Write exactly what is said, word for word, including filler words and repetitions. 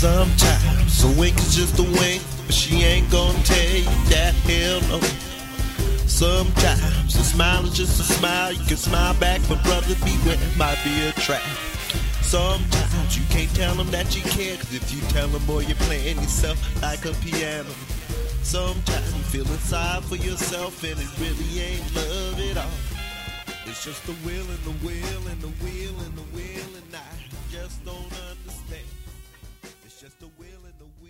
Sometimes a wink is just a wink, but she ain't gonna tell you that hell no. Sometimes a smile is just a smile, you can smile back, but brother beware, might be a trap. Sometimes you can't tell them that you care, cause if you tell them, boy, you're playing yourself like a piano. Sometimes you feel inside for yourself and it really ain't love at all. It's just the will and the will and the will and the will, and I just don't understand. It's just the will and the will.